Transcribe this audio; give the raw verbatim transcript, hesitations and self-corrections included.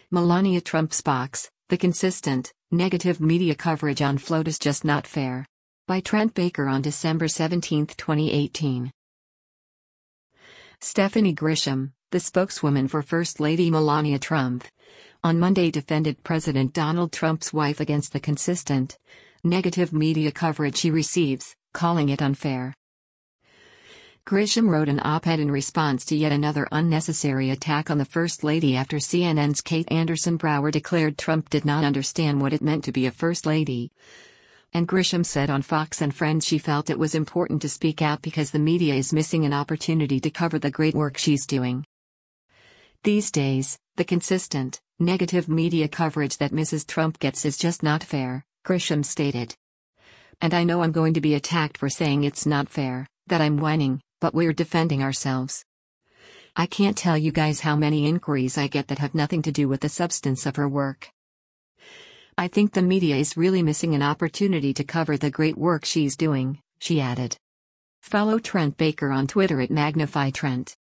Melania Trump's box, the consistent, negative media coverage on float is just not fair. By Trent Baker on December seventeenth, twenty eighteen. Stephanie Grisham, the spokeswoman for First Lady Melania Trump, on Monday defended President Donald Trump's wife against the consistent, negative media coverage she receives, calling it unfair. Grisham wrote an op-ed in response to yet another unnecessary attack on the First Lady after C N N's Kate Anderson Brower declared Trump did not understand what it meant to be a First Lady. And Grisham said on Fox and Friends she felt it was important to speak out because the media is missing an opportunity to cover the great work she's doing. These days, the consistent, negative media coverage that Missus Trump gets is just not fair, Grisham stated. And I know I'm going to be attacked for saying it's not fair, that I'm whining, but we're defending ourselves. I can't tell you guys how many inquiries I get that have nothing to do with the substance of her work. I think the media is really missing an opportunity to cover the great work she's doing, she added. Follow Trent Baker on Twitter at Magnify Trent.